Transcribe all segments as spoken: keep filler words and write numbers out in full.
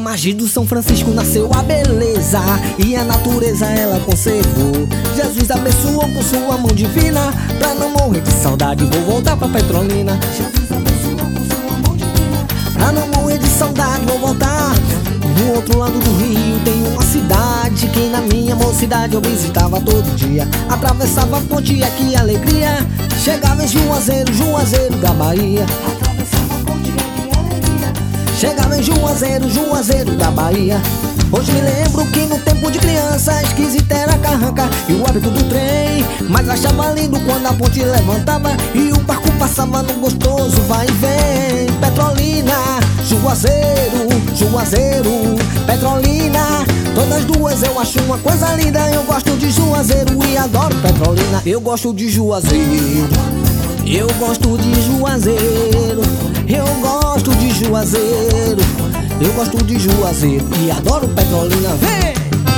margem do São Francisco nasceu a beleza, e a natureza ela conservou. Jesus abençoou com sua mão divina, pra não morrer de saudade vou voltar pra Petrolina. Jesus abençoou com sua mão divina, pra não morrer de saudade vou voltar. No outro lado do rio tem uma cidade que na minha mocidade eu visitava todo dia. Atravessava a ponte, é que alegria. Chegava em Juazeiro, Juazeiro da Bahia. Atravessava a ponte, é que alegria. Chegava em Juazeiro, Juazeiro da Bahia. Hoje me lembro que no tempo de criança esquisita era a carranca e o hábito do trem, mas achava lindo quando a ponte levantava e o barco passava no gostoso vai e vem. Petrolina, Juazeiro, Juazeiro, Petrolina, todas duas eu acho uma coisa linda. Eu gosto de Juazeiro e adoro Petrolina. Eu gosto de Juazeiro, eu gosto de Juazeiro, eu gosto de Juazeiro, eu gosto de Juazeiro e adoro Petrolina. Vem!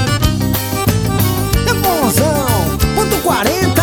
Emoção, ponto quarenta.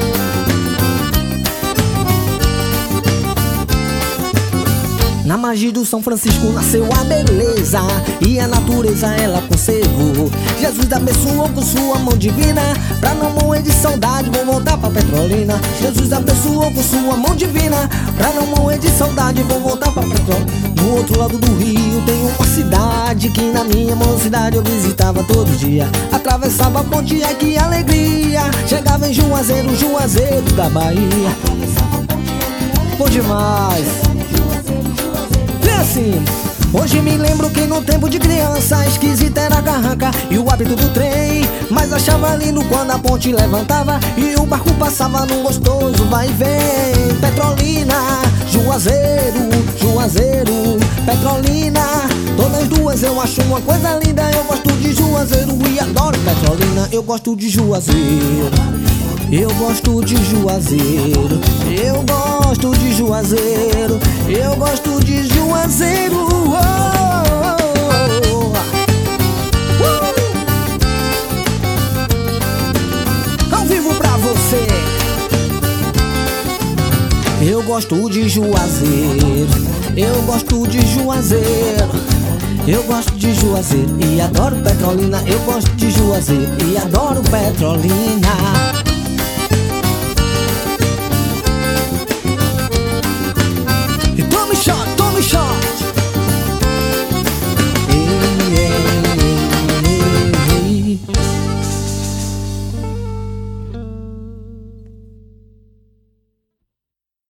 Na margem do São Francisco nasceu a beleza, e a natureza ela conservou. Jesus abençoou com sua mão divina, pra não morrer de saudade vou voltar pra Petrolina. Jesus abençoou com sua mão divina, pra não morrer de saudade vou voltar pra Petrolina. No outro lado do rio tem uma cidade que na minha mocidade eu visitava todo dia. Atravessava a ponte, é que alegria. Chegava em Juazeiro, Juazeiro da Bahia. Atravessava a ponte, é que alegria. Bom demais. Assim, hoje me lembro que no tempo de criança esquisita era a carranca e o hábito do trem, mas achava lindo quando a ponte levantava e o barco passava num gostoso vai e vem. Petrolina, Juazeiro, Juazeiro, Petrolina, todas duas eu acho uma coisa linda. Eu gosto de Juazeiro e adoro Petrolina. Eu gosto de Juazeiro, eu gosto de Juazeiro, eu gosto de Juazeiro, eu gosto de Juazeiro. Oh, oh, oh. Uh! Ao vivo pra você. Eu gosto de Juazeiro, eu gosto de Juazeiro, eu gosto de Juazeiro e adoro Petrolina. Eu gosto de Juazeiro e adoro Petrolina. Shot.